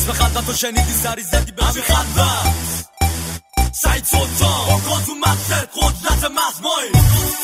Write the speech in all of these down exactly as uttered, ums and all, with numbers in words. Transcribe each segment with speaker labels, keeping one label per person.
Speaker 1: اسم خلوت رو شنیدی سری زدی به همین خلوت سعید سلطان با کن تو مقصد قدرت مخمایی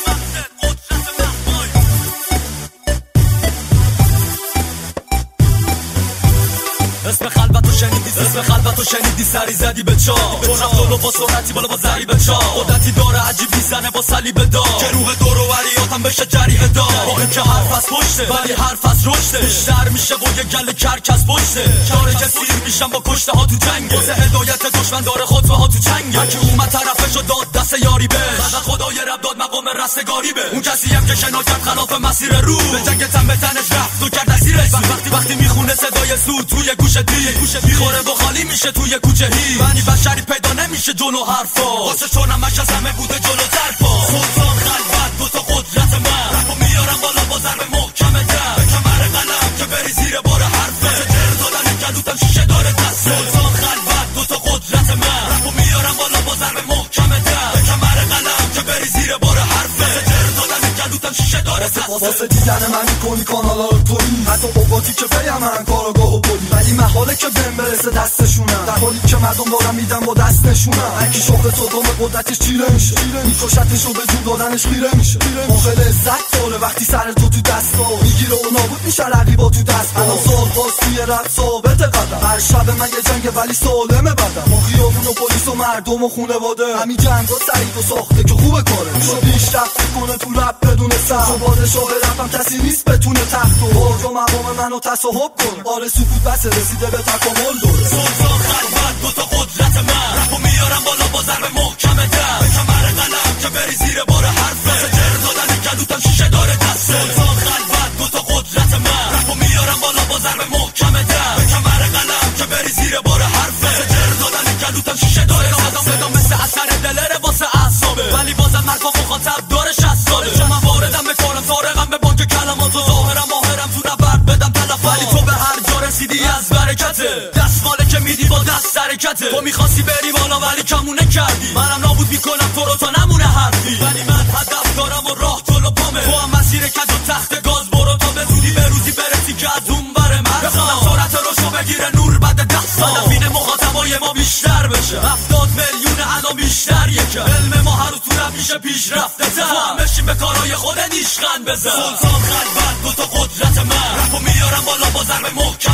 Speaker 1: اسم خلوتو شنیدی اسم خلوتو شنیدی سری زدی به چا چون افتولو با سرعتی بالا با ذری به چا قدرتی داره عجیب میزنه با صلیب دار که روح دور و وریاتم بشه جریح دار با این که حرف از پشته ولی حرف از رشته بیشتر میشه و یه گل کرک از پشته داره که سیر میشم با کشته ها تو جنگ واسه هدایت دشمن داره خطبه ها تو جنگ یکی اومد طرفشو داد دست یاری به فقط خدای رب داد مقام رستگاری به اون کسی هم که شنا کرد خلاف مسیر رو به جنگ تن به تنش رفت و کرد اسیرش وقتی وقتی میخونه صدای سود توی گوش دی گوشه میخوره و خالی میشه توی کوچه هی بنی بشری پیدا نمیشه جلو حرفا واسه چونمش از همه بوده جلو طرفا سلطان خلوت دوتا قدرت من رپو میارم بالا با ضرب محکم در به کمر قلم که بری زیر بار حرفه واسه جر دادن گلوتم شیشه داره دست سلطان خلوت دوتا قدرت من رپو میارم بالا با ضرب محکم در به کمر قلم که بری زیر بار حرفه واسه جر دادن گلوتم شیشه داره دست
Speaker 2: واسه دیدن من میکنی کانالا رو تویی حتی اوقاتی که بیم من کاراگاه و بولی ولی محاله که بهم برسه دستشونم در حالی که مردم دارم میدم با دستشونم هرکی شوق صدام قدرتش چیره میشه میکشتش و به جون دادنش خیره میشه موقع لذت داره وقتی سر تو تو دستا میگیره و نابود میشه رقیبا تو دست الان سال باز توی رب ثابت قدم هر شب من یه جنگ ولی سالمه بدم ما خیابون و پلیس و مردم و خونواده همین جنگا سعید و ساخته که خوبه کاره میشه پیشرفت کنه تو رب بدون سر تو پادشاه رپم کسی نیست بتونه تخت و برج و مقام منو تصاحب کنه آره سکوت بس رسیده به تکامل دوره
Speaker 1: سلطان خلوت دوتا قدرت من رپو میارم بالا با ضرب محکم در به کمر قلم که بری زیر بار حرفه واسه جر دادن گلوتم شیشه داره دست سلطان خلوت دوتا قدرت من رپو میارم بالا با ضرب محکم در به کمر قلم که بری زیر بار حرفه واسه جر دادن گلوتم شیشه داره دست صدا مثل اثر دلره واسه اعصابه ولی بازم حرفا مخاطب داره شصت ساله چون من واردم به کارم طارقم به بانک کلمات و ظاهرم ماهرم تو نبرد بدم تلف ولی تو به هر جا رسیدی از برکته دست ماله که میدی با دست حرکته تو میخواستی بری بالا ولی کمونه کردی منم نابود میکنم تو رو تا نمونه حرفی ولی من هدف دارم و راه جلو پامه تو هم مسیر کج و تخت گاز برو تا به زودی به روزی برسی که از اون بره مرزا بخونم سرعت روشو بگیره نور بعد دست هدفین مخاطبای ما بیشتر بشه هفتاد میلیون الان بیشتر یکه علم ما هر روز تو رب میشه پیشرفته تر تو هم بشین به کارهای خود نیشخند بزن سلطان خلوت دوتا قدرت من رپو میارم بالا با ضرب محکم